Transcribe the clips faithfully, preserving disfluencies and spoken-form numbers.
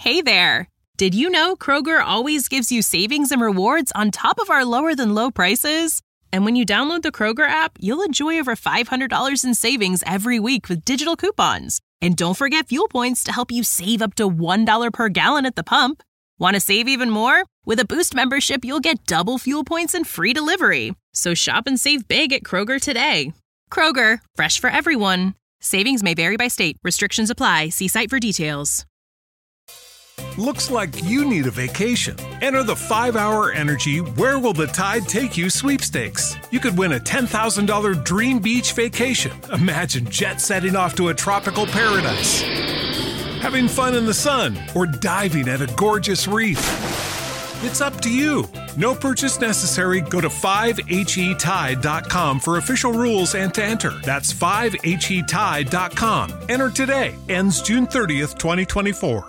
Hey there! Did you know Kroger always gives you savings and rewards on top of our lower-than-low prices? And when you download the Kroger app, you'll enjoy over five hundred dollars in savings every week with digital coupons. And don't forget fuel points to help you save up to one dollar per gallon at the pump. Want to save even more? With a Boost membership, you'll get double fuel points and free delivery. So shop and save big at Kroger today. Kroger, fresh for everyone. Savings may vary by state. Restrictions apply. See site for details. Looks like you need a vacation. Enter the five hour Energy Where Will the Tide Take You sweepstakes. You could win a ten thousand dollars dream beach vacation. Imagine jet setting off to a tropical paradise, having fun in the sun, or diving at a gorgeous reef. It's up to you. No purchase necessary. Go to five H E tide dot com for official rules and to enter. That's five H E tide dot com. Enter today. Ends June thirtieth, twenty twenty-four.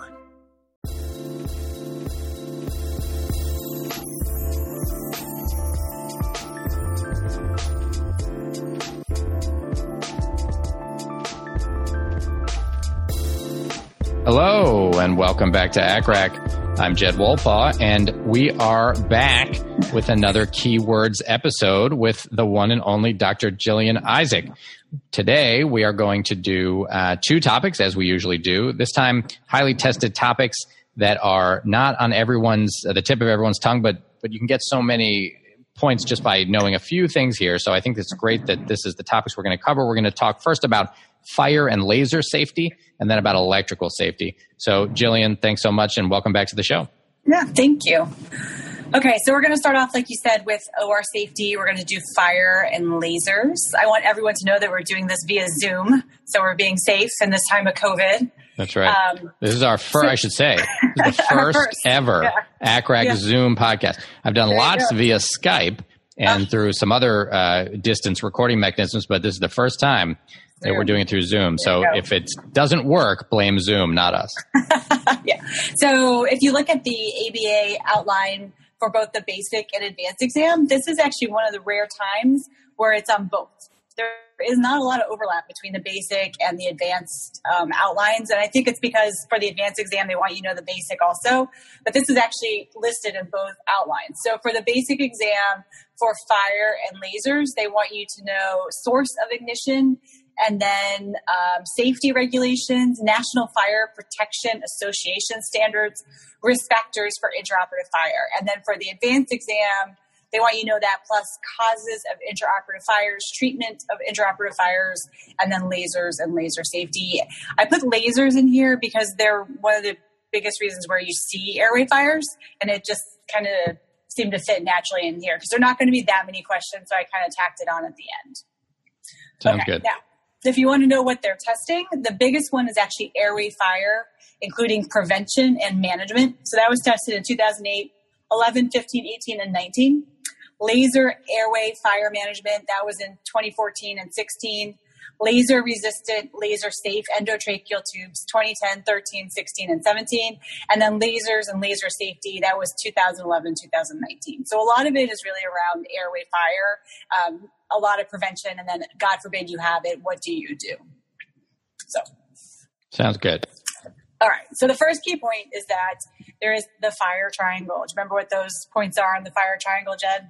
Hello, and welcome back to A C R A C. I'm Jed Wolpaw, and we are back with another Keywords episode with the one and only Doctor Jillian Isaac. Today, we are going to do uh, two topics, as we usually do. This time, highly tested topics that are not on everyone's uh, the tip of everyone's tongue, but but you can get so many points just by knowing a few things here. So I think it's great that this is the topics we're going to cover. We're going to talk first about fire and laser safety, and then about electrical safety. So, Jillian, thanks so much, and welcome back to the show. Yeah, thank you. Okay, so we're going to start off, like you said, with O R safety. We're going to do fire and lasers. I want everyone to know that we're doing this via Zoom, so we're being safe in this time of COVID. That's right. Um, this is our first, so, I should say, this is the first, first. ever yeah. A C R A C yeah. Zoom podcast. I've done there lots via Skype and uh, through some other uh, distance recording mechanisms, but this is the first time that we're doing it through Zoom. So if it doesn't work, blame Zoom, not us. Yeah. So if you look at the A B A outline for both the basic and advanced exam, this is actually one of the rare times where it's on both. There is not a lot of overlap between the basic and the advanced um, outlines. And I think it's because for the advanced exam, they want you to know the basic also. But this is actually listed in both outlines. So for the basic exam for fire and lasers, they want you to know source of ignition, and then um, safety regulations, National Fire Protection Association standards, risk factors for intraoperative fire. And then for the advanced exam, they want you to know that plus causes of intraoperative fires, treatment of intraoperative fires, and then lasers and laser safety. I put lasers in here because they're one of the biggest reasons where you see airway fires, and it just kind of seemed to fit naturally in here because there are not going to be that many questions, so I kind of tacked it on at the end. Sounds okay, good. Now, if you want to know what they're testing, the biggest one is actually airway fire, including prevention and management. So that was tested in two thousand eight, eleven, fifteen, eighteen, and nineteen. Laser airway fire management, that was in twenty fourteen and sixteen. Laser resistant, laser safe endotracheal tubes, twenty ten, thirteen, sixteen, and seventeen. And then lasers and laser safety, that was two thousand eleven, two thousand nineteen. So a lot of it is really around airway fire, um, a lot of prevention, and then God forbid you have it, what do you do? So. Sounds good. All right. So the first key point is that there is the fire triangle. Do you remember what those points are on the fire triangle, Jed?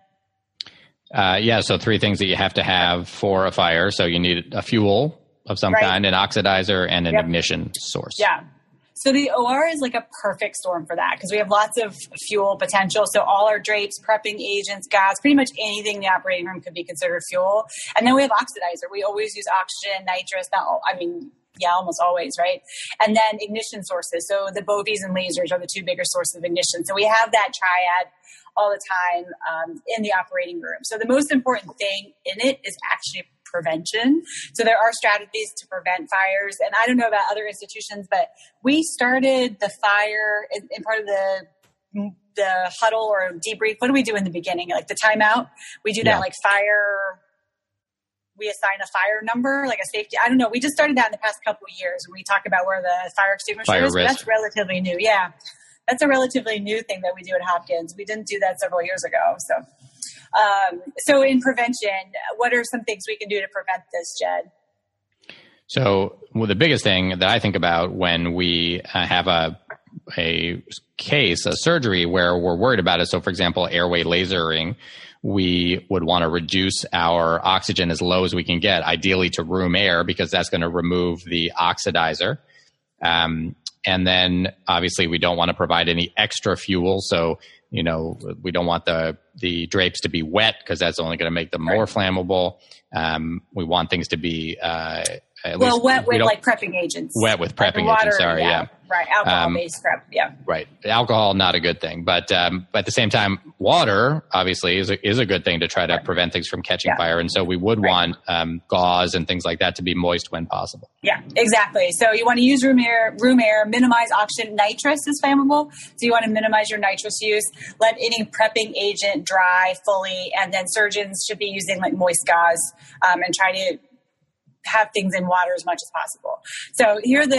Uh, yeah, so three things that you have to have for a fire. So you need a fuel of some right. kind, an oxidizer, and an yep. ignition source. Yeah. So the O R is like a perfect storm for that because we have lots of fuel potential. So all our drapes, prepping agents, gas, pretty much anything in the operating room could be considered fuel. And then we have oxidizer. We always use oxygen, nitrous. Not, all, I mean, yeah, almost always, right? And then ignition sources. So the B O V Is and lasers are the two bigger sources of ignition. So we have that triad all the time um, in the operating room. So the most important thing in it is actually prevention. So there are strategies to prevent fires. And I don't know about other institutions, but we started the fire in, in part of the the huddle or debrief. What do we do in the beginning? Like the timeout? We do yeah. that like fire, we assign a fire number, like a safety. I don't know. We just started that in the past couple of years when we talk about where the fire extinguisher fire is. Risk. That's relatively new. Yeah. That's a relatively new thing that we do at Hopkins. We didn't do that several years ago. So, um, so in prevention, what are some things we can do to prevent this, Jed? So well, the biggest thing that I think about when we uh, have a a case, a surgery where we're worried about it. So, for example, airway lasering, we would want to reduce our oxygen as low as we can get, ideally to room air, because that's going to remove the oxidizer. Um, and then obviously we don't want to provide any extra fuel. So, you know, we don't want the, the drapes to be wet because that's only going to make them more right. flammable. Um, we want things to be, uh, at well, least, wet with we like prepping agents. Wet with prepping like water, agents, sorry, yeah. yeah. Right, alcohol-based um, prep, yeah. Right, alcohol, not a good thing. But um, at the same time, water, obviously, is a, is a good thing to try to right. prevent things from catching yeah. fire. And so we would right. want um, gauze and things like that to be moist when possible. Yeah, exactly. So you want to use room air, room air, minimize oxygen. Nitrous is flammable, so you want to minimize your nitrous use. Let any prepping agent dry fully, and then surgeons should be using like moist gauze um, and try to have things in water as much as possible. So here are the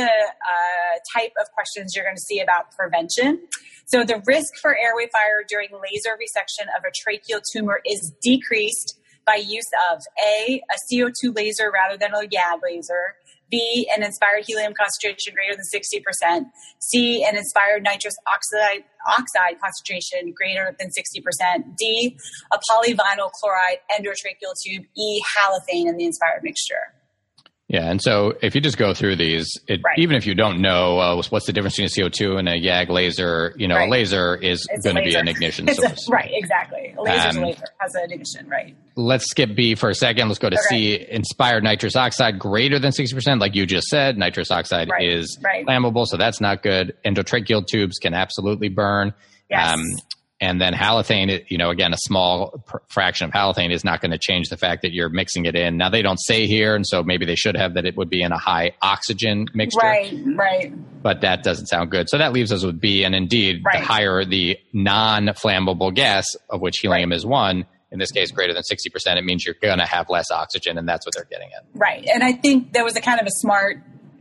uh, type of questions you're going to see about prevention. So the risk for airway fire during laser resection of a tracheal tumor is decreased by use of A, a C O two laser rather than a Y A G laser, B, an inspired helium concentration greater than sixty percent, C, an inspired nitrous oxide, oxide concentration greater than sixty percent, D, a polyvinyl chloride endotracheal tube, E, halothane in the inspired mixture. Yeah, and so if you just go through these, it, right. even if you don't know uh, what's the difference between a C O two and a Y A G laser, you know, right. a laser is going to be an ignition it's source. A, right, exactly. A laser is um, a laser, has an ignition, right. Let's skip B for a second. Let's go to okay. C, inspired nitrous oxide greater than sixty percent. Like you just said, nitrous oxide right. is right. flammable, so that's not good. Endotracheal tubes can absolutely burn. Yes. Um, And then halothane, you know, again, a small pr- fraction of halothane is not going to change the fact that you're mixing it in. Now, they don't say here, and so maybe they should have that it would be in a high oxygen mixture. Right, right. But that doesn't sound good. So that leaves us with B. And indeed, right. the higher the non-flammable gas, of which helium right. is one, in this case, greater than sixty percent, it means you're going to have less oxygen, and that's what they're getting at. Right. And I think that was a kind of a smart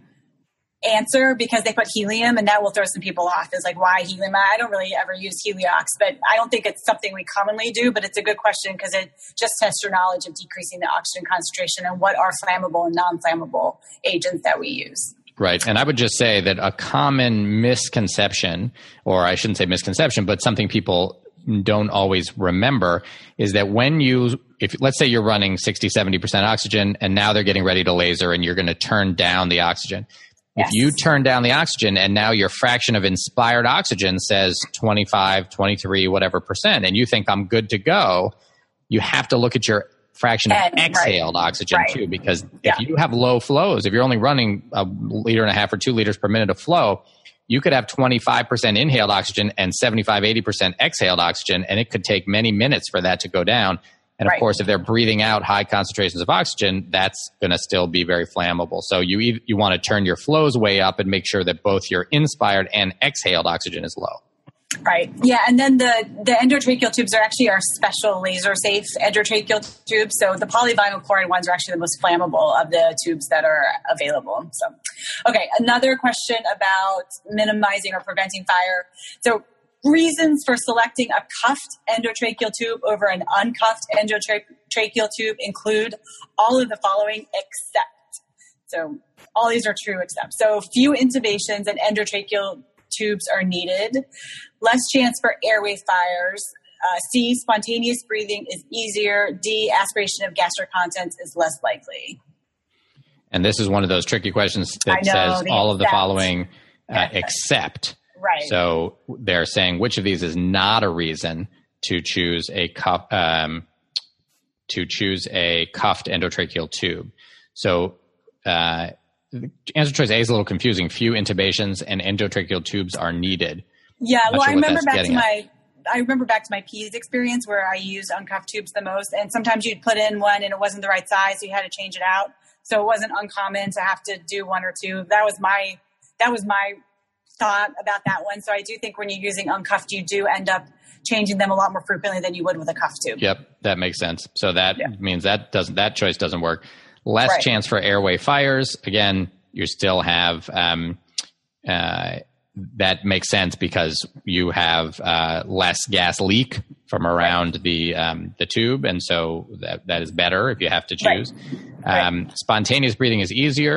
answer because they put helium, and that will throw some people off. It's like, why helium? I don't really ever use Heliox, but I don't think it's something we commonly do, but it's a good question because it just tests your knowledge of decreasing the oxygen concentration and what are flammable and non-flammable agents that we use. Right. And I would just say that a common misconception, or I shouldn't say misconception, but something people don't always remember is that when you, if let's say you're running sixty, seventy percent oxygen and now they're getting ready to laser and you're going to turn down the oxygen. Yes. If you turn down the oxygen and now your fraction of inspired oxygen says twenty-five, twenty-three, whatever percent, and you think I'm good to go, you have to look at your fraction of and, exhaled right, oxygen right. too, because yeah. if you have low flows, if you're only running a liter and a half or two liters per minute of flow, you could have twenty-five percent inhaled oxygen and seventy-five, eighty percent exhaled oxygen, and it could take many minutes for that to go down. And of right. course, if they're breathing out high concentrations of oxygen, that's going to still be very flammable. So you you want to turn your flows way up and make sure that both your inspired and exhaled oxygen is low. Right. Yeah. And then the, the endotracheal tubes are actually our special laser safe endotracheal tubes. So the polyvinyl chloride ones are actually the most flammable of the tubes that are available. So, okay. Another question about minimizing or preventing fire. So reasons for selecting a cuffed endotracheal tube over an uncuffed endotracheal tube include all of the following except. So all these are true except. So few intubations and endotracheal tubes are needed. Less chance for airway fires. Uh, C, spontaneous breathing is easier. D, aspiration of gastric contents is less likely. And this is one of those tricky questions that know, says all of the following uh, except. Right. So they're saying which of these is not a reason to choose a cuff, um, to choose a cuffed endotracheal tube. So uh, answer choice A is a little confusing. Few intubations and endotracheal tubes are needed. Yeah. Well, sure I remember back to my, at. I remember back to my P E S experience where I used uncuffed tubes the most, and sometimes you'd put in one and it wasn't the right size, so you had to change it out. So it wasn't uncommon to have to do one or two. That was my, that was my thought about that one. So I do think when you're using uncuffed, you do end up changing them a lot more frequently than you would with a cuff tube. Yep, that makes sense. So that yeah. means that doesn't that choice doesn't work. Less right. chance for airway fires. Again, you still have um, uh, that makes sense because you have uh, less gas leak from around right. the um, the tube, and so that that is better if you have to choose. Right. Um, right. Spontaneous breathing is easier.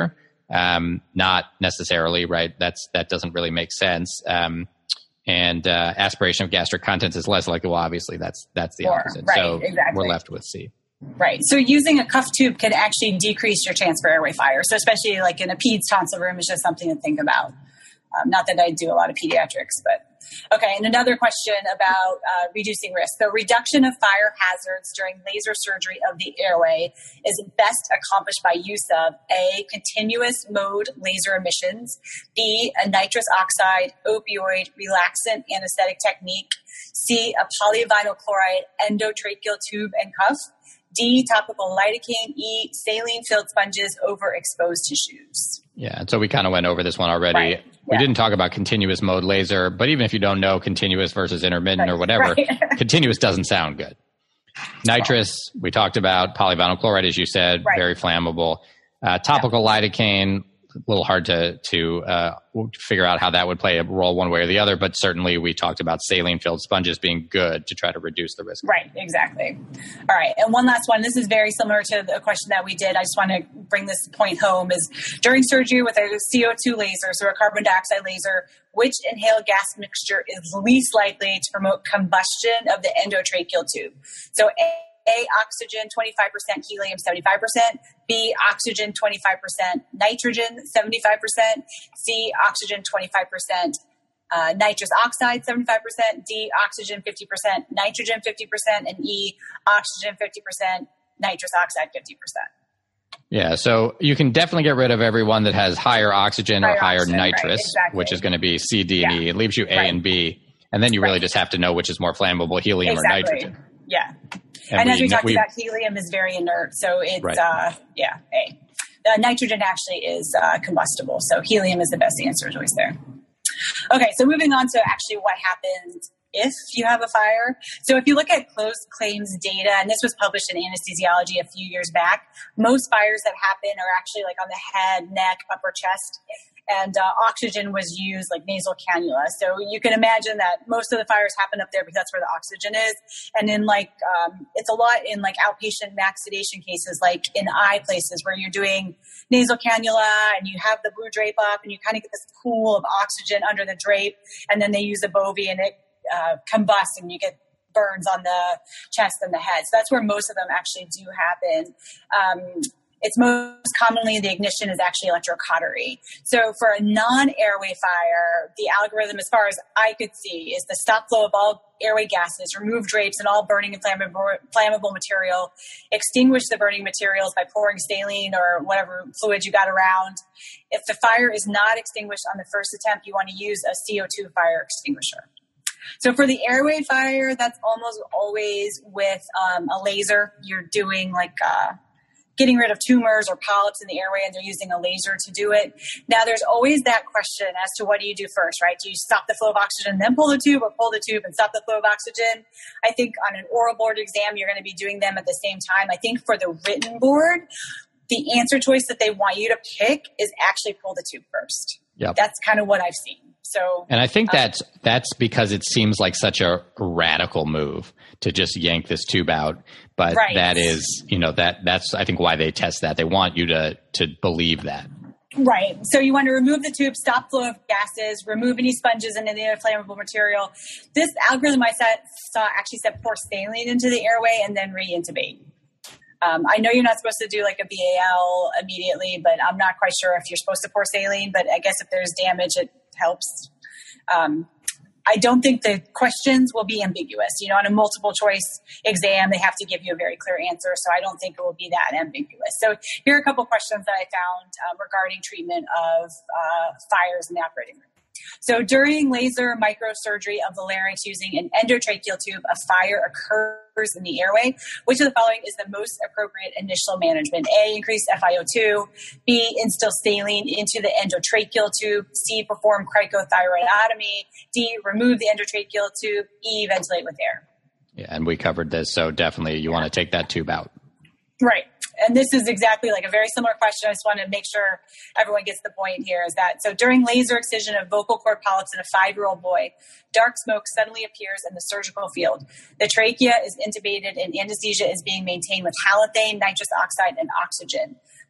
Um, not necessarily, right? That's, that doesn't really make sense. Um, and, uh, aspiration of gastric contents is less likely. Well, obviously that's, that's the More, opposite. right, so exactly. we're left with C. Right. So using a cuff tube can actually decrease your chance for airway fire. So especially like in a peds tonsil room is just something to think about. Um, not that I do a lot of pediatrics, but okay. And another question about uh, reducing risk. The reduction of fire hazards during laser surgery of the airway is best accomplished by use of A, continuous mode laser emissions, B, a nitrous oxide, opioid, relaxant anesthetic technique, C, a polyvinyl chloride endotracheal tube and cuff, D, topical lidocaine, E, saline-filled sponges over exposed tissues. Yeah, and so we kind of went over this one already. Right. We Yeah. didn't talk about continuous mode laser, but even if you don't know continuous versus intermittent Right. or whatever, Right. continuous doesn't sound good. Nitrous, we talked about. Polyvinyl chloride, as you said, Right. very flammable. Uh, topical lidocaine, a little hard to to uh, figure out how that would play a role one way or the other, but certainly we talked about saline-filled sponges being good to try to reduce the risk. Right, exactly. All right, and one last one. This is very similar to the question that we did. I just want to bring this point home is during surgery with a C O two laser, so a carbon dioxide laser, which inhaled gas mixture is least likely to promote combustion of the endotracheal tube? So A, A, oxygen, twenty-five percent, helium, seventy-five percent. B, oxygen, twenty-five percent, nitrogen, seventy-five percent. C, oxygen, twenty-five percent, uh, nitrous oxide, seventy-five percent. D, oxygen, fifty percent, nitrogen, fifty percent. And E, oxygen, fifty percent, nitrous oxide, fifty percent. Yeah, so you can definitely get rid of everyone that has higher oxygen Higher or higher oxygen, right, nitrous, exactly. which is going to be C, D, and Yeah. E. It leaves you A Right. and B. And then you really Right. just have to know which is more flammable, helium or Exactly. nitrogen. Yeah. And And, we as we kn- talked we- about, helium is very inert, so it's, Right. uh, yeah, A. Uh, nitrogen actually is uh, combustible, so helium is the best answer choice there. Okay, so moving on to actually what happens if you have a fire. So if you look at closed claims data, and this was published in Anesthesiology a few years back, most fires that happen are actually like on the head, neck, upper chest, and uh, oxygen was used like nasal cannula. So you can imagine that most of the fires happen up there because that's where the oxygen is. And in like, um, it's a lot in like outpatient max sedation cases, like in eye places where you're doing nasal cannula and you have the blue drape up and you kind of get this pool of oxygen under the drape. And then they use a Bovie and it uh, combusts and you get burns on the chest and the head. So that's where most of them actually do happen. Um, It's most commonly the ignition is actually electrocautery. So for a non-airway fire, the algorithm, as far as I could see, is the stop flow of all airway gases, remove drapes and all burning and flammable, flammable material, extinguish the burning materials by pouring saline or whatever fluid you got around. If the fire is not extinguished on the first attempt, you want to use a C O two fire extinguisher. So for the airway fire, that's almost always with um, a laser. You're doing like uh, getting rid of tumors or polyps in the airway, and they're using a laser to do it. Now, there's always that question as to what do you do first, right? Do you stop the flow of oxygen and then pull the tube, or pull the tube and stop the flow of oxygen? I think on an oral board exam, you're going to be doing them at the same time. I think for the written board, the answer choice that they want you to pick is actually pull the tube first. Yep. That's kind of what I've seen. So, And I think um, that's that's because it seems like such a radical move to just yank this tube out. But Right. that is, you know, that that's I think why they test that. They want you to to believe that. Right. So you want to remove the tube, stop flow of gases, remove any sponges and any other flammable material. This algorithm I said, saw actually said pour saline into the airway and then re-intubate. Um, I know you're not supposed to do like a B A L immediately, but I'm not quite sure if you're supposed to pour saline. But I guess if there's damage, it helps. Um, I don't think the questions will be ambiguous. You know, on a multiple choice exam, they have to give you a very clear answer. So I don't think it will be that ambiguous. So here are a couple questions that I found um, regarding treatment of uh, fires in the operating room. So during laser microsurgery of the larynx using an endotracheal tube, a fire occurs in the airway. Which of the following is the most appropriate initial management? A, increase F i O two. B, instill saline into the endotracheal tube. C, perform cricothyroidotomy. D, remove the endotracheal tube. E, ventilate with air. Yeah, and we covered this, so definitely you want to take that tube out. Right. And this is exactly like a very similar question. I just want to make sure everyone gets the point here is that, so during laser excision of vocal cord polyps in a five-year-old boy, dark smoke suddenly appears in the surgical field. The trachea is intubated and anesthesia is being maintained with halothane, nitrous oxide, and oxygen.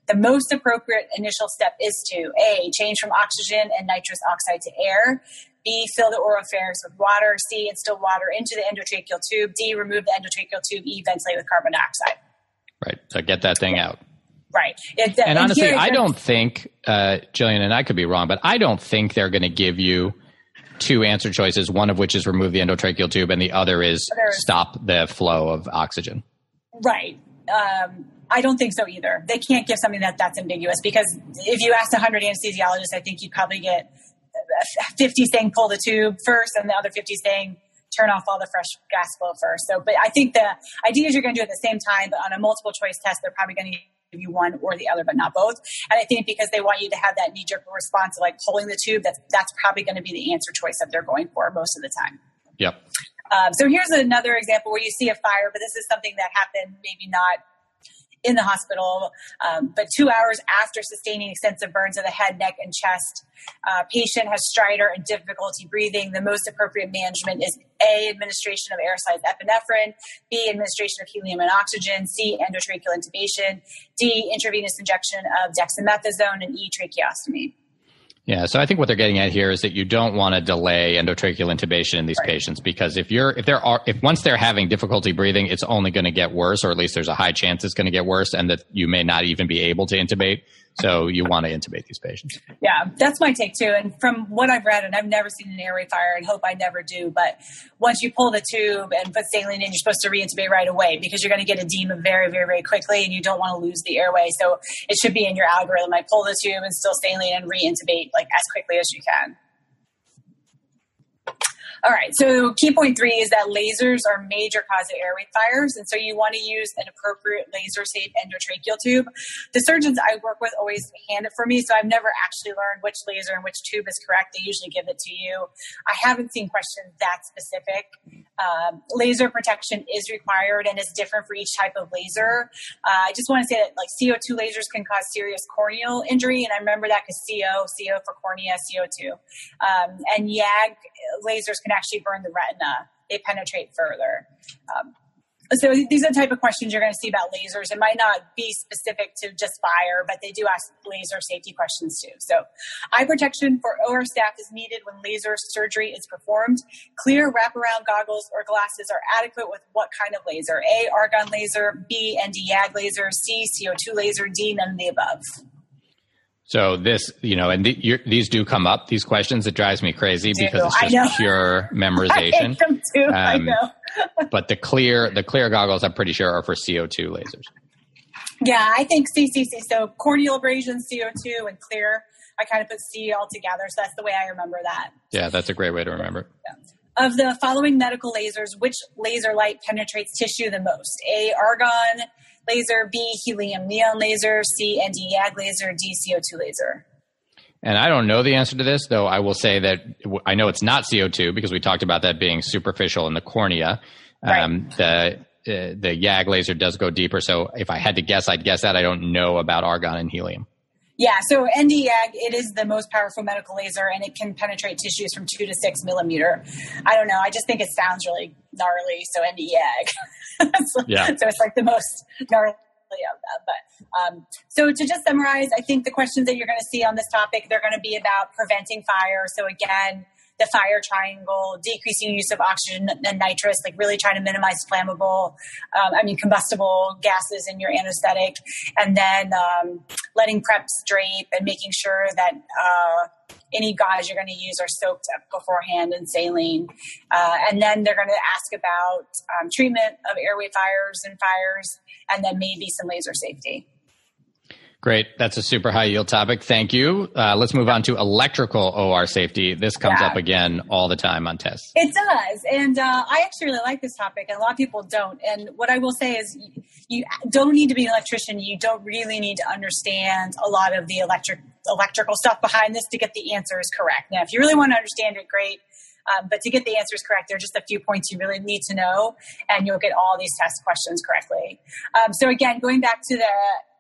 The most appropriate initial step is to A, change from oxygen and nitrous oxide to air. B, fill the oropharynx with water. C, instill water into the endotracheal tube. D, remove the endotracheal tube. E, ventilate with carbon dioxide. Right. So get that thing out. Right. It, and, and honestly, here, I don't think, uh, Jillian, and I could be wrong, but I don't think they're going to give you two answer choices, one of which is remove the endotracheal tube and the other is stop the flow of oxygen. Right. Um, I don't think so either. They can't give something that that's ambiguous, because if you asked one hundred anesthesiologists, I think you'd probably get fifty saying pull the tube first and the other fifty saying turn off all the fresh gas flow first. So, but I think the idea is you're going to do it at the same time, but on a multiple choice test, they're probably going to give you one or the other, but not both. And I think because they want you to have that knee-jerk response of like pulling the tube, that's, that's probably going to be the answer choice that they're going for most of the time. Yep. Um, so here's another example where you see a fire, but this is something that happened maybe not in the hospital, um, but two hours after sustaining extensive burns of the head, neck, and chest. Uh, patient has stridor and difficulty breathing. The most appropriate management is A, administration of air-sized epinephrine, B, administration of helium and oxygen, C, endotracheal intubation, D, intravenous injection of dexamethasone, and E, tracheostomy. Yeah, so I think what they're getting at here is that you don't want to delay endotracheal intubation in these right. patients, because if you're if there are if once they're having difficulty breathing, it's only going to get worse, or at least there's a high chance it's going to get worse, and that you may not even be able to intubate. So you want to intubate these patients. Yeah, that's my take too. And from what I've read, and I've never seen an airway fire and hope I never do, but once you pull the tube and put saline in, you're supposed to reintubate right away, because you're going to get edema very, very, very quickly, and you don't want to lose the airway. So it should be in your algorithm. I pull the tube and still saline and reintubate like as quickly as you can. All right, so key point three is that lasers are a major cause of airway fires, and so you want to use an appropriate laser-safe endotracheal tube. The surgeons I work with always hand it for me, so I've never actually learned which laser and which tube is correct. They usually give it to you. I haven't seen questions that specific. Um, laser protection is required, and it's different for each type of laser. Uh, I just want to say that like C O two lasers can cause serious corneal injury, and I remember that because C O, C O for cornea, C O two. Um, and Y A G lasers can actually burn the retina. They penetrate further. Um, so these are the type of questions you're going to see about lasers. It might not be specific to just fire, but they do ask laser safety questions too. So eye protection for O R staff is needed when laser surgery is performed. Clear wraparound goggles or glasses are adequate with what kind of laser? A, argon laser, B, N D Y A G laser, C, C O two laser, D, none of the above. So this, you know, and the, you're, these do come up, these questions. It drives me crazy do. because it's just pure memorization. I hate them too. Um, I know. But the clear, the clear goggles, I'm pretty sure, are for C O two lasers. Yeah, I think C C C. So corneal abrasion, C O two, and clear. I kind of put C all together, so that's the way I remember that. Yeah, that's a great way to remember it. Yeah. Of the following medical lasers, which laser light penetrates tissue the most? A, argon laser, B, helium neon laser, C, N D Y A G laser, D, C O two laser. And I don't know the answer to this, though I will say that I know it's not C O two because we talked about that being superficial in the cornea. Right. Um, the uh, the Y A G laser does go deeper, so if I had to guess, I'd guess that. I don't know about argon and helium. Yeah, so N D Y A G, it is the most powerful medical laser, and it can penetrate tissues from two to six millimeter. I don't know. I just think it sounds really gnarly, so N D Y A G. so, yeah. so it's like the most gnarly of that. But um, so to just summarize, I think the questions that you're going to see on this topic, they're going to be about preventing fire. So again, the fire triangle, decreasing use of oxygen and nitrous, like really trying to minimize flammable, um, I mean, combustible gases in your anesthetic, and then um, letting preps drape and making sure that uh, any gauze you're going to use are soaked up beforehand in saline. Uh, and then they're going to ask about um, treatment of airway fires and fires, and then maybe some laser safety. Great. That's a super high yield topic. Thank you. Uh, let's move on to electrical O R safety. This comes yeah. up again all the time on tests. It does. And uh, I actually really like this topic, and a lot of people don't. And what I will say is you, you don't need to be an electrician. You don't really need to understand a lot of the electric electrical stuff behind this to get the answers correct. Now, if you really want to understand it, great. Um, but to get the answers correct, there are just a few points you really need to know, and you'll get all these test questions correctly. Um, so again, going back to the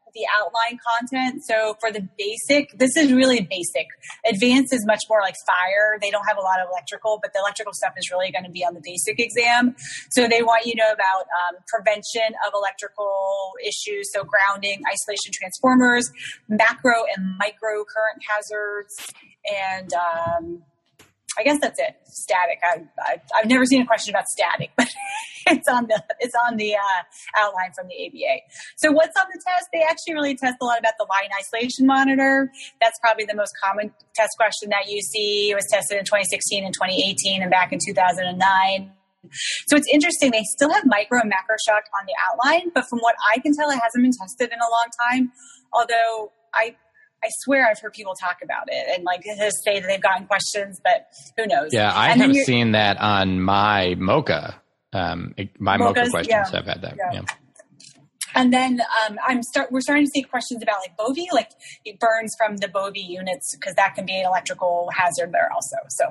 the outline content. So for the basic, this is really basic. Advanced is much more like fire. They don't have a lot of electrical, but the electrical stuff is really going to be on the basic exam. So they want you to know about um, prevention of electrical issues. So grounding, isolation transformers, macro and micro current hazards, and um, I guess that's it. Static. I, I, I've never seen a question about static, but it's on the it's on the uh, outline from the A B A. So what's on the test? They actually really test a lot about the line isolation monitor. That's probably the most common test question that you see. It was tested in twenty sixteen and twenty eighteen and back in two thousand nine. So it's interesting. They still have micro and macro shock on the outline, but from what I can tell, it hasn't been tested in a long time. Although I I swear I've heard people talk about it and like just say that they've gotten questions, but who knows? Yeah, I and have seen that on my MOCA. Um, my MOCA questions, yeah, I've had that. Yeah. yeah. And then um, I'm start. We're starting to see questions about like Bovie, like it burns from the Bovie units because that can be an electrical hazard there also. So,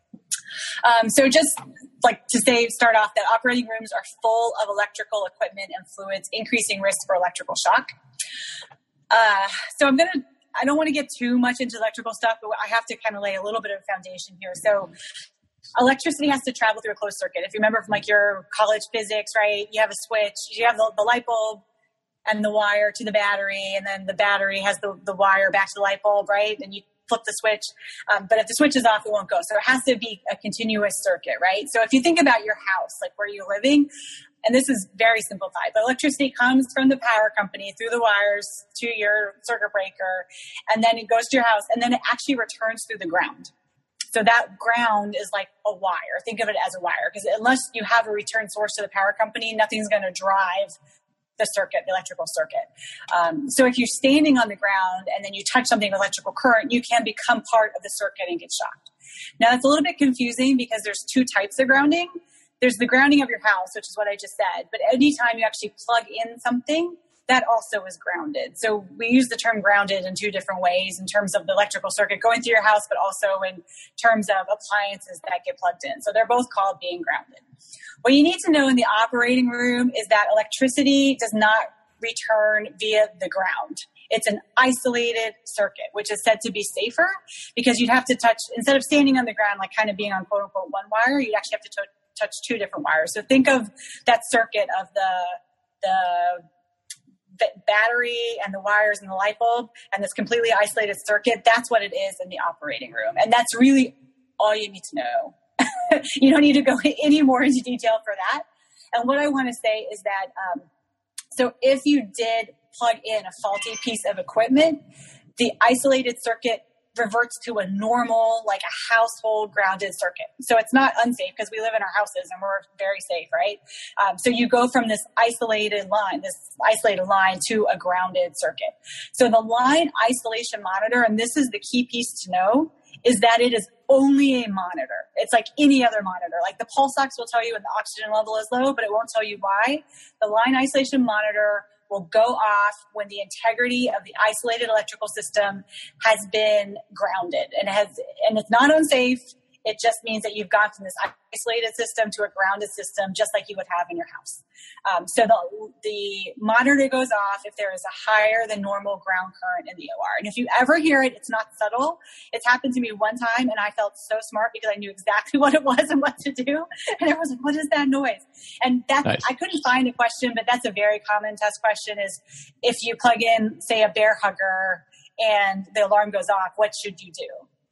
um, so just like to say, start off that operating rooms are full of electrical equipment and fluids, increasing risk for electrical shock. Uh, so I'm gonna. I don't want to get too much into electrical stuff, but I have to kind of lay a little bit of foundation here. So electricity has to travel through a closed circuit. If you remember from like your college physics, right? You have a switch, you have the, the light bulb and the wire to the battery, and then the battery has the, the wire back to the light bulb, right? And you flip the switch. Um, but if the switch is off, it won't go. So it has to be a continuous circuit, right? So if you think about your house, like where you're living, and this is very simplified, but electricity comes from the power company through the wires to your circuit breaker, and then it goes to your house, and then it actually returns through the ground. So that ground is like a wire. Think of it as a wire, because unless you have a return source to the power company, nothing's going to drive the circuit, the electrical circuit. Um, so if you're standing on the ground and then you touch something with electrical current, you can become part of the circuit and get shocked. Now, that's a little bit confusing because there's two types of grounding. There's the grounding of your house, which is what I just said. But anytime you actually plug in something, that also is grounded. So we use the term grounded in two different ways in terms of the electrical circuit going through your house, but also in terms of appliances that get plugged in. So they're both called being grounded. What you need to know in the operating room is that electricity does not return via the ground. It's an isolated circuit, which is said to be safer because you'd have to touch, instead of standing on the ground, like kind of being on quote unquote one wire, you'd actually have to touch touch two different wires. So think of that circuit of the, the, the battery and the wires and the light bulb and this completely isolated circuit. That's what it is in the operating room. And that's really all you need to know. You don't need to go any more into detail for that. And what I want to say is that, um, so if you did plug in a faulty piece of equipment, the isolated circuit reverts to a normal, like a household grounded circuit. So it's not unsafe because we live in our houses and we're very safe, right? Um, so you go from this isolated line, this isolated line to a grounded circuit. So the line isolation monitor, and this is the key piece to know, is that it is only a monitor. It's like any other monitor. Like the pulse ox will tell you when the oxygen level is low, but it won't tell you why. The line isolation monitor will go off when the integrity of the isolated electrical system has been grounded, and it has, and it's not unsafe. It just means that you've gone from this isolated system to a grounded system, just like you would have in your house. Um, so the, the monitor goes off if there is a higher than normal ground current in the O R. And if you ever hear it, it's not subtle. It's happened to me one time, and I felt so smart because I knew exactly what it was and what to do. And everyone's like, what is that noise? And that's, nice. I couldn't find a question, but that's a very common test question is if you plug in, say, a bear hugger and the alarm goes off, what should you do?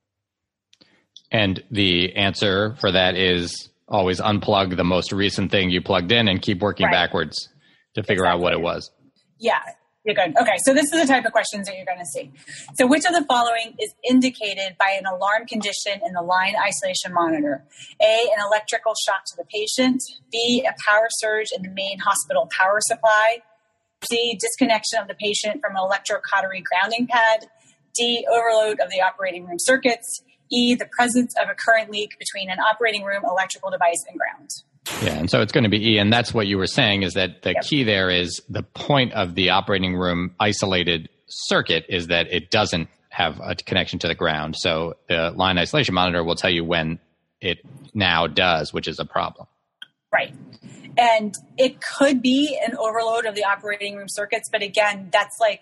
And the answer for that is always unplug the most recent thing you plugged in and keep working right. backwards to figure exactly. out what it was. Yeah, you're good. Okay, so this is the type of questions that you're going to see. So which of the following is indicated by an alarm condition in the line isolation monitor? A, an electrical shock to the patient. B, a power surge in the main hospital power supply. C, disconnection of the patient from an electrocautery grounding pad. D, overload of the operating room circuits. E, the presence of a current leak between an operating room electrical device and ground. Yeah, and so it's going to be E, and that's what you were saying is that the yep. key there is the point of the operating room isolated circuit is that it doesn't have a connection to the ground. So the line isolation monitor will tell you when it now does, which is a problem. Right. And it could be an overload of the operating room circuits, but again, that's like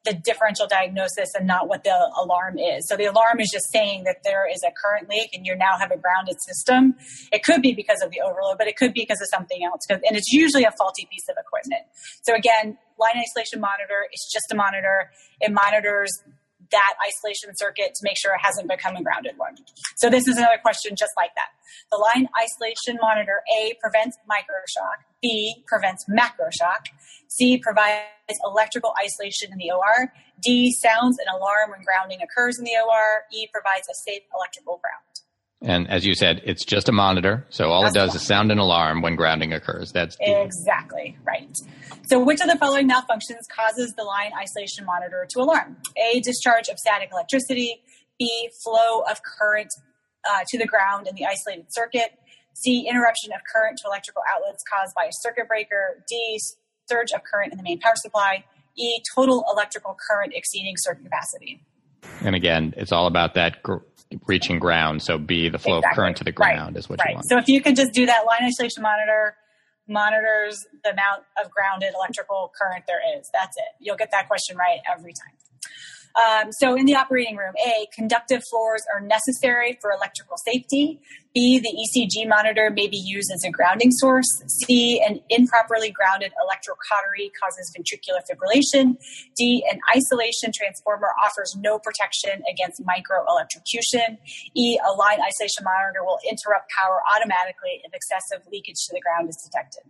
the differential diagnosis and not what the alarm is. So the alarm is just saying that there is a current leak and you now have a grounded system. It could be because of the overload, but it could be because of something else. And it's usually a faulty piece of equipment. So again, line isolation monitor is just a monitor. It monitors that isolation circuit to make sure it hasn't become a grounded one. So this is another question just like that. The line isolation monitor, A, prevents microshock, B, prevents macroshock, C, provides electrical isolation in the O R, D, sounds an alarm when grounding occurs in the O R, E, provides a safe electrical ground. And as you said, it's just a monitor. So all That's it does is sound an alarm when grounding occurs. That's D. Exactly right. So which of the following malfunctions causes the line isolation monitor to alarm? A, discharge of static electricity. B, flow of current uh, to the ground in the isolated circuit. C, interruption of current to electrical outlets caused by a circuit breaker. D, surge of current in the main power supply. E, total electrical current exceeding circuit capacity. And again, it's all about that gr- reaching ground. So B, the flow exactly. of current to the ground right. is what right. you want. So if you can just do that, line isolation monitor monitors the amount of grounded electrical current there is. That's it. You'll get that question right every time. Um, so in the operating room, A, conductive floors are necessary for electrical safety. B, the E C G monitor may be used as a grounding source. C, an improperly grounded electrocautery causes ventricular fibrillation. D, an isolation transformer offers no protection against microelectrocution. E, a line isolation monitor will interrupt power automatically if excessive leakage to the ground is detected.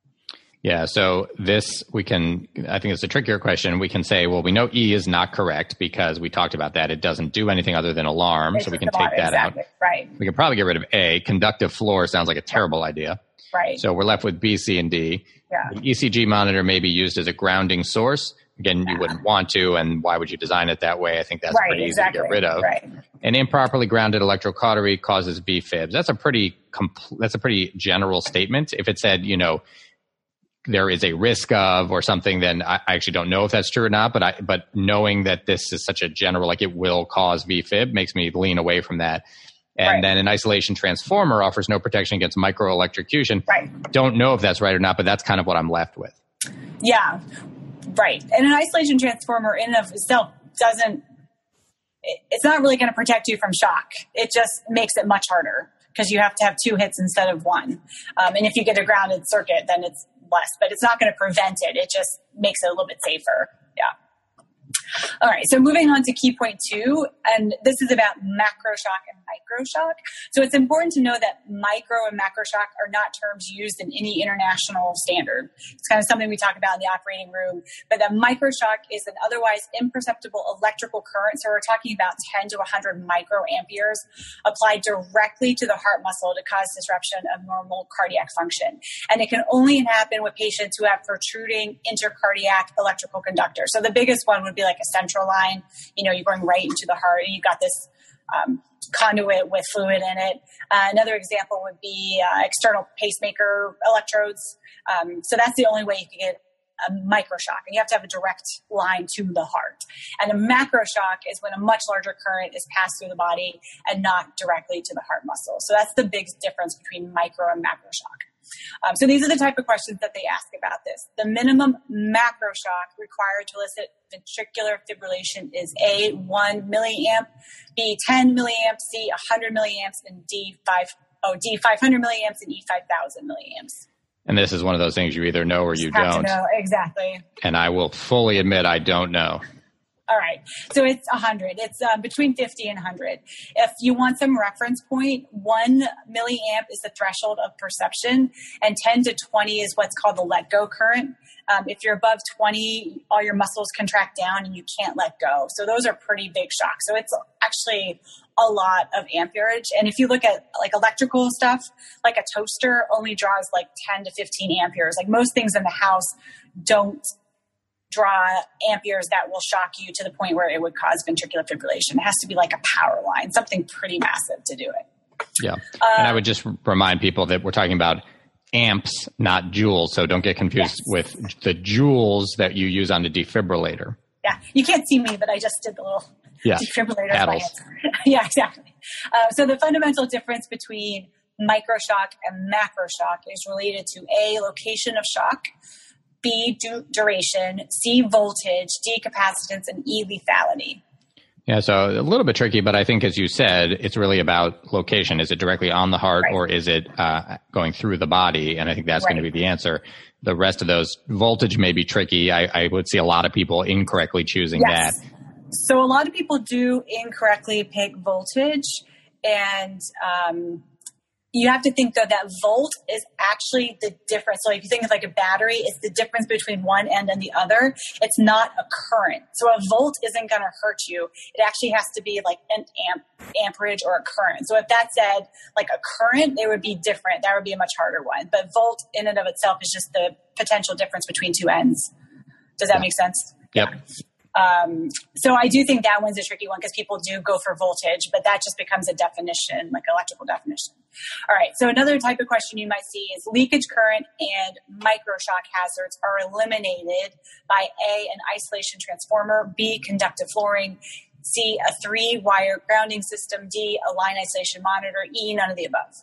Yeah, so this we can, I think it's a trickier question. We can say, well, we know E is not correct because we talked about that. It doesn't do anything other than alarm, it's so we can take that exactly. out. Right. We can probably get rid of A. Conductive floor sounds like a terrible idea. Right. So we're left with B, C, and D. Yeah. The E C G monitor may be used as a grounding source. Again, yeah. you wouldn't want to, and why would you design it that way? I think that's right, pretty exactly. easy to get rid of. Right. An improperly grounded electrocautery causes V fibs. That's a pretty compl- that's a pretty general statement. If it said, you know, there is a risk of or something, then I, I actually don't know if that's true or not. But I, but knowing that this is such a general, like it will cause V fib, makes me lean away from that. And right. then an isolation transformer offers no protection against microelectrocution. Right. Don't know if that's right or not, but that's kind of what I'm left with. Yeah, right. And an isolation transformer in and of itself doesn't, it, it's not really going to protect you from shock. It just makes it much harder because you have to have two hits instead of one. Um, and if you get a grounded circuit, then it's less, but it's not going to prevent it. It just makes it a little bit safer. Yeah. All right. So moving on to key point two, and this is about macroshock and microshock. So it's important to know that micro and macroshock are not terms used in any international standard. It's kind of something we talk about in the operating room, but that microshock is an otherwise imperceptible electrical current. So we're talking about ten to one hundred microamperes applied directly to the heart muscle to cause disruption of normal cardiac function. And it can only happen with patients who have protruding intercardiac electrical conductors. So the biggest one would be like a central line. You know, you're going right into the heart and you've got this um, conduit with fluid in it. Uh, another example would be uh, external pacemaker electrodes. Um, so that's the only way you can get a microshock, and you have to have a direct line to the heart. And a macroshock is when a much larger current is passed through the body and not directly to the heart muscle. So that's the big difference between micro and macroshock. Um, so these are the type of questions that they ask about this. The minimum macroshock required to elicit ventricular fibrillation is A, one milliamp, B, ten milliamps, C, one hundred milliamps, and D, five, oh, D, five hundred milliamps, and E, five thousand milliamps. And this is one of those things you either know or you have don't. To know. Exactly. And I will fully admit I don't know. All right. So it's one hundred. It's um, between fifty and one hundred. If you want some reference point, one milliamp is the threshold of perception, and ten to twenty is what's called the let-go current. Um, if you're above twenty, all your muscles contract down and you can't let go. So those are pretty big shocks. So it's actually a lot of amperage. And if you look at like electrical stuff, like a toaster only draws like ten to fifteen amperes. Like most things in the house don't draw amperes that will shock you to the point where it would cause ventricular fibrillation. It has to be like a power line, something pretty massive to do it. Yeah. Um, and I would just remind people that we're talking about amps, not joules. So don't get confused yes. with the joules that you use on a defibrillator. Yeah. You can't see me, but I just did the little yeah. defibrillator. Yeah, exactly. Uh, so the fundamental difference between microshock and macroshock is related to A, location of shock, B, du- duration, C, voltage, D, capacitance, and E, lethality. Yeah, so a little bit tricky, but I think, as you said, it's really about location. Is it directly on the heart, right, or is it uh, going through the body? And I think that's right. going to be the answer. The rest of those, voltage may be tricky. I, I would see a lot of people incorrectly choosing yes. that. So a lot of people do incorrectly pick voltage, and um, you have to think, though, that volt is actually the difference. So if you think of like a battery, it's the difference between one end and the other. It's not a current. So a volt isn't going to hurt you. It actually has to be like an amp, amperage or a current. So if that said like a current, it would be different. That would be a much harder one. But volt in and of itself is just the potential difference between two ends. Does that yeah. make sense? Yep. Yeah. Um, so I do think that one's a tricky one because people do go for voltage, but that just becomes a definition, like electrical definition. All right. So another type of question you might see is leakage current and microshock hazards are eliminated by A, an isolation transformer, B, conductive flooring, C, a three-wire grounding system, D, a line isolation monitor, E, none of the above.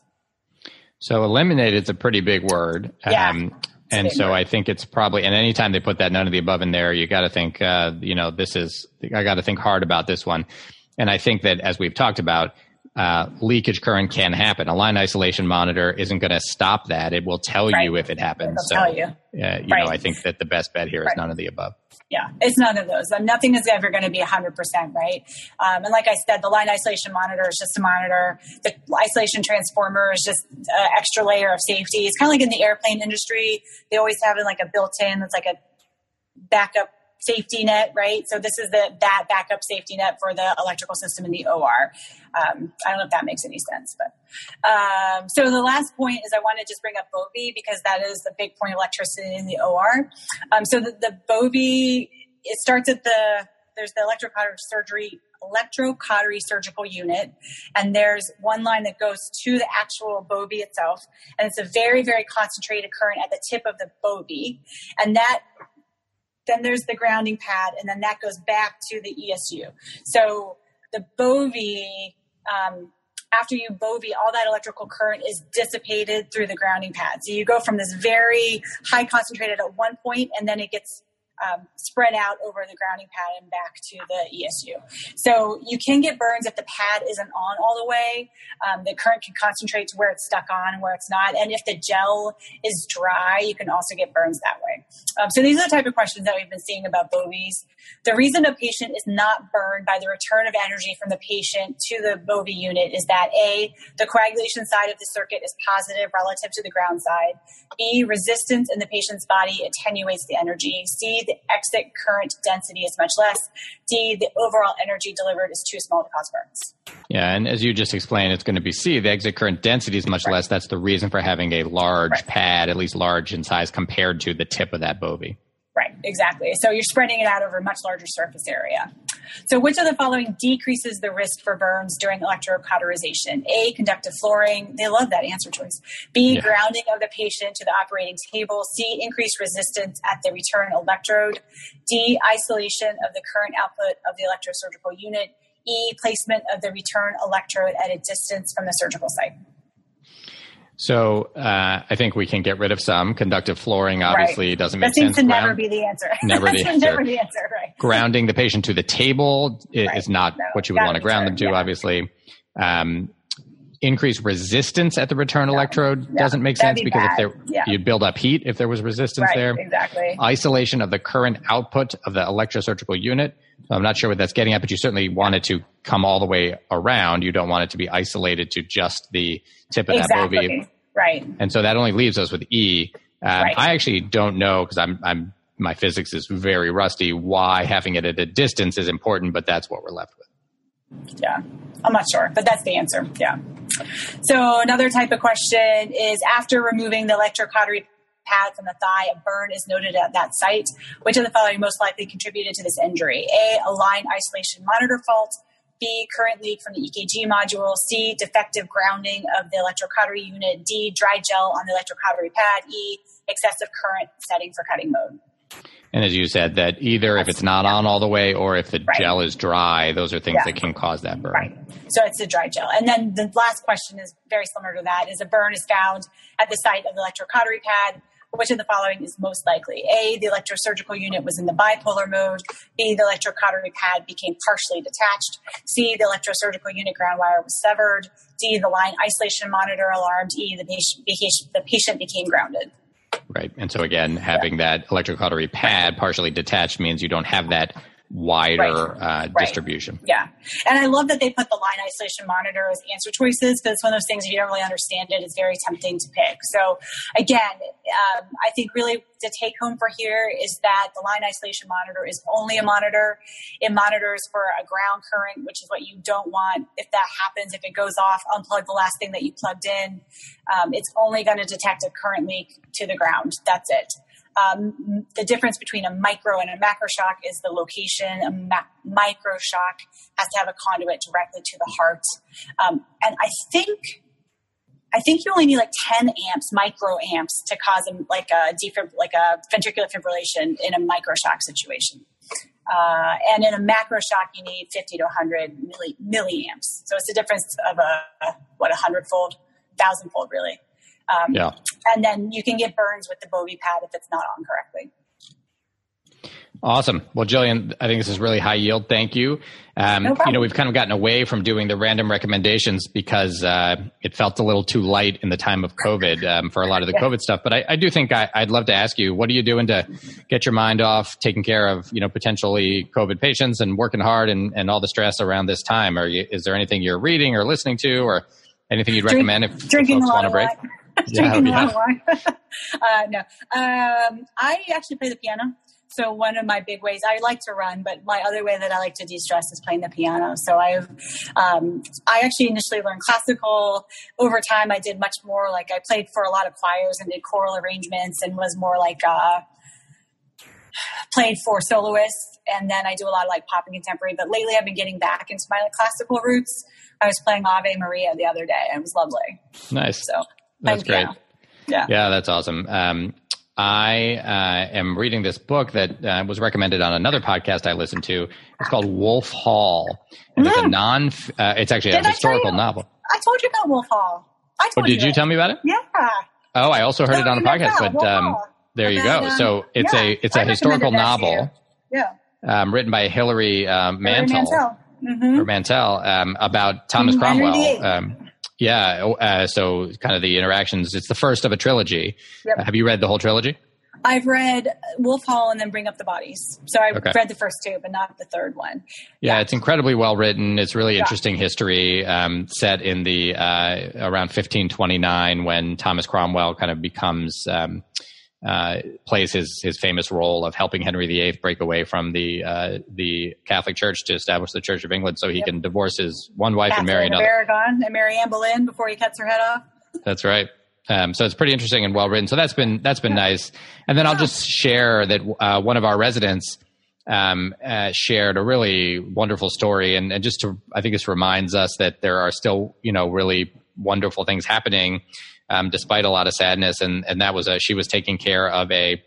So eliminated is a pretty big word. Yeah. Um, And so I think it's probably, and anytime they put that none of the above in there, you got to think, uh, you know, this is, I got to think hard about this one. And I think that as we've talked about, uh, leakage current can happen. A line isolation monitor isn't going to stop that. It will tell right. you if it happens. It'll so, tell you. Uh, you right. know, I think that the best bet here is right. none of the above. Yeah, it's none of those. Nothing is ever going to be one hundred percent, right? Um, and like I said, the line isolation monitor is just a monitor. The isolation transformer is just an extra layer of safety. It's kind of like in the airplane industry. They always have it like a built-in, it's like a backup safety net, right? So this is the that backup safety net for the electrical system in the O R. Um, I don't know if that makes any sense, but um, so the last point is I want to just bring up Bovie because that is the big point of electricity in the O R. Um, so the, the Bovie, it starts at the there's the electrocautery surgery electrocautery surgical unit, and there's one line that goes to the actual Bovie itself, and it's a very very concentrated current at the tip of the Bovie, and that. Then there's the grounding pad, and then that goes back to the E S U. So the Bovie, um, after you Bovie, all that electrical current is dissipated through the grounding pad. So you go from this very high concentrated at one point, and then it gets um, spread out over the grounding pad and back to the E S U. So you can get burns if the pad isn't on all the way. Um, the current can concentrate to where it's stuck on and where it's not. And if the gel is dry, you can also get burns that way. Um, so these are the type of questions that we've been seeing about Bovies. The reason a patient is not burned by the return of energy from the patient to the Bovie unit is that A, the coagulation side of the circuit is positive relative to the ground side. B, resistance in the patient's body attenuates the energy. C, the exit current density is much less. D, the overall energy delivered is too small to cause burns. Yeah, and as you just explained, it's going to be C, the exit current density is much right. less. That's the reason for having a large right. pad, at least large in size, compared to the tip of that Bovie. Right, exactly. So you're spreading it out over a much larger surface area. So which of the following decreases the risk for burns during electrocauterization? A, conductive flooring. They love that answer choice. B, yeah. grounding of the patient to the operating table. C, increased resistance at the return electrode. D, isolation of the current output of the electrosurgical unit. E, placement of the return electrode at a distance from the surgical site. So uh, I think we can get rid of some. Conductive flooring obviously right. doesn't make sense. sense. That seems to Ground, never be the answer. Never the answer. Never the answer, right. Grounding the patient to the table right. is not no, what you would want to ground sure. them to, yeah. obviously. Um, increased resistance at the return no. electrode yeah. doesn't make That'd sense be because bad. if there yeah. you'd build up heat if there was resistance right, there. Exactly. Isolation of the current output of the electrosurgical unit. So I'm not sure what that's getting at, but you certainly want it to come all the way around. You don't want it to be isolated to just the tip of exactly. that Bovie. Right. And so that only leaves us with E. Um, right. I actually don't know because I'm, I'm, my physics is very rusty, why having it at a distance is important, but that's what we're left with. Yeah, I'm not sure, but that's the answer. Yeah. So another type of question is after removing the electrocautery pad from the thigh, a burn is noted at that site. Which of the following most likely contributed to this injury? A, a line isolation monitor fault. B, current leak from the E K G module. C, defective grounding of the electrocautery unit. D, dry gel on the electrocautery pad. E, excessive current setting for cutting mode. And as you said, that either if it's not yeah. on all the way or if the right. gel is dry, those are things yeah. that can cause that burn. Right. So it's the dry gel. And then the last question is very similar to that, is a burn is found at the site of the electrocautery pad. which of the following is most likely? A, the electrosurgical unit was in the bipolar mode. B, the electrocautery pad became partially detached. C, the electrosurgical unit ground wire was severed. D, the line isolation monitor alarmed. E, the patient, the patient became grounded. Right. And so again, having yeah. that electrocautery pad partially detached means you don't have that wider right. uh, right. distribution. Yeah. And I love that they put the line isolation monitor as answer choices, because it's one of those things, if you don't really understand it, it's very tempting to pick. So again, um, I think really the take home for here is that the line isolation monitor is only a monitor. It monitors for a ground current, which is what you don't want. If that happens, if it goes off, unplug the last thing that you plugged in. Um, it's only going to detect a current leak to the ground. That's it. Um, the difference between a micro and a macro shock is the location. A ma- micro shock has to have a conduit directly to the heart. Um, and I think, I think you only need like ten amps, micro amps, to cause a, like a defib- like a ventricular fibrillation in a micro shock situation. Uh, and in a macro shock, you need fifty to one hundred milli- milliamps. So it's a difference of a, what, a hundredfold, thousandfold, really. Um, yeah. And then you can get burns with the Bovie pad if it's not on correctly. Awesome. Well, Jillian, I think this is really high yield. Thank you. Um, no you know, we've kind of gotten away from doing the random recommendations because uh, it felt a little too light in the time of COVID um, for a lot of the yeah. COVID stuff. But I, I do think I, I'd love to ask you, what are you doing to get your mind off taking care of, you know, potentially COVID patients and working hard and, and all the stress around this time? Are you, is there anything you're reading or listening to or anything you'd Drink, recommend if, drinking if folks a lot want a break? Wine. Drinking yeah, a lot of wine. uh, no. Um, I actually play the piano. So one of my big ways, I like to run, but my other way that I like to de-stress is playing the piano. So I've, um, I actually initially learned classical. Over time, I did much more, like I played for a lot of choirs and did choral arrangements and was more like, uh, played for soloists. And then I do a lot of like pop and contemporary, but lately I've been getting back into my like, classical roots. I was playing Ave Maria the other day and it was lovely. Nice. So that's great. Piano. Yeah. Yeah, that's awesome. Um, I uh, am reading this book that uh, was recommended on another podcast I listened to. It's called Wolf Hall. And mm. It's a non, uh, it's actually did a historical novel. I told you about Wolf Hall. I told oh, did you, you tell me about it? Yeah. Oh, I also heard no, it on a podcast, but Wolf um, Hall. there and you then, go. Um, so it's yeah, a it's a historical novel. Yeah. Um, written by Hilary uh, Mantel. Hilary Mantel. Mm-hmm. Or Mantel um, about Thomas mm-hmm. Cromwell. Um, yeah. Uh, so kind of the interactions. It's the first of a trilogy. Yep. Uh, have you read the whole trilogy? I've read Wolf Hall and then Bring Up the Bodies. So I okay. read the first two, but not the third one. Yeah, yeah. It's incredibly well written. It's really yeah. interesting history um, set in the uh, around fifteen twenty-nine when Thomas Cromwell kind of becomes um, uh, plays his his famous role of helping Henry the Eighth break away from the uh, the Catholic Church to establish the Church of England, so he yep. can divorce his one wife Catherine and marry another. Aragon and marry Anne Boleyn before he cuts her head off. That's right. Um, so it's pretty interesting and well written. So that's been that's been nice. And then I'll just share that uh, one of our residents um, uh, shared a really wonderful story, and, and just to I think this reminds us that there are still you know really wonderful things happening um, despite a lot of sadness. And and that was a, she was taking care of a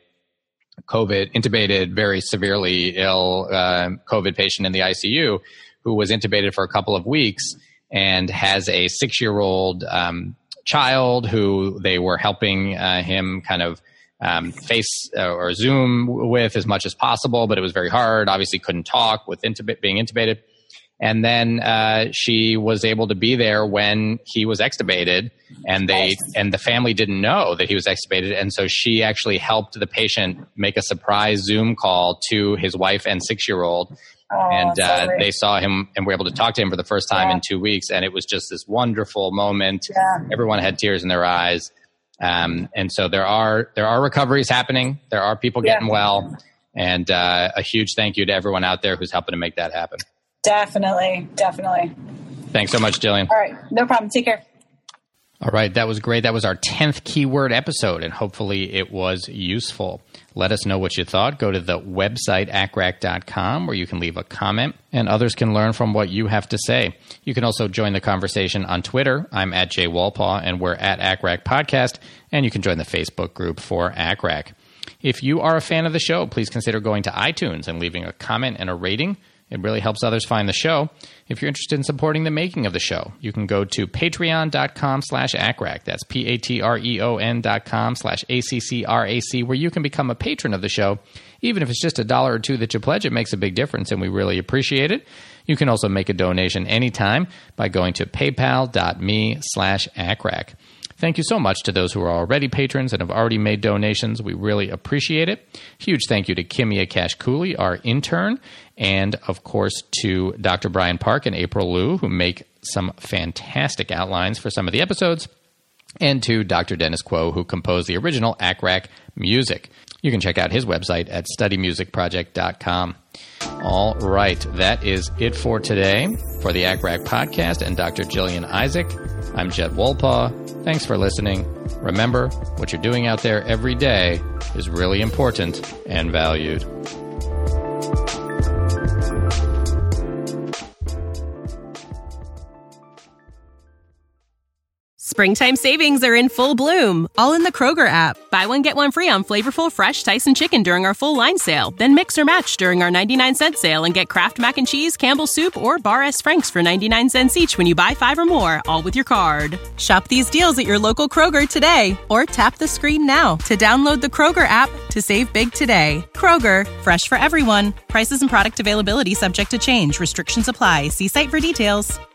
COVID intubated, very severely ill uh, COVID patient in the I C U who was intubated for a couple of weeks and has a six year old. Um, child who they were helping uh, him kind of um, face uh, or Zoom with as much as possible, but it was very hard. Obviously couldn't talk with intub- being intubated. And then uh, she was able to be there when he was extubated, and they and the family didn't know that he was extubated. And so she actually helped the patient make a surprise Zoom call to his wife and six-year-old. Oh, and uh, they saw him and were able to talk to him for the first time yeah. in two weeks. And it was just this wonderful moment. Yeah. Everyone had tears in their eyes. Um, and so there are there are recoveries happening. There are people getting yeah. well. And uh, a huge thank you to everyone out there who's helping to make that happen. Definitely. Definitely. Thanks so much, Jillian. All right. No problem. Take care. All right. That was great. That was our tenth keyword episode, and hopefully it was useful. Let us know what you thought. Go to the website, A C R A C dot com, where you can leave a comment, and others can learn from what you have to say. You can also join the conversation on Twitter. I'm at Jay Wolpaw, and we're at A C R A C Podcast, and you can join the Facebook group for A C R A C. If you are a fan of the show, please consider going to iTunes and leaving a comment and a rating. It really helps others find the show. If you're interested in supporting the making of the show, you can go to patreon.com slash ACCRAC. That's P-A-T-R-E-O-N dot com slash A-C-C-R-A-C, where you can become a patron of the show. Even if it's just a dollar or two that you pledge, it makes a big difference, and we really appreciate it. You can also make a donation anytime by going to paypal.me slash ACCRAC. Thank you so much to those who are already patrons and have already made donations. We really appreciate it. Huge thank you to Kimia Cash Cooley, our intern, and, of course, to Doctor Brian Park and April Liu, who make some fantastic outlines for some of the episodes, and to Doctor Dennis Quo, who composed the original A C C R A C music. You can check out his website at study music project dot com. All right, that is it for today. For the A C C R A C podcast and Doctor Jillian Isaac, I'm Jed Wolpaw. Thanks for listening. Remember, what you're doing out there every day is really important and valued. Springtime savings are in full bloom, all in the Kroger app. Buy one, get one free on flavorful, fresh Tyson chicken during our full line sale. Then mix or match during our ninety-nine cent sale and get Kraft Mac and Cheese, Campbell's Soup, or Bar S. Frank's for ninety-nine cents each when you buy five or more, all with your card. Shop these deals at your local Kroger today, or tap the screen now to download the Kroger app to save big today. Kroger, fresh for everyone. Prices and product availability subject to change. Restrictions apply. See site for details.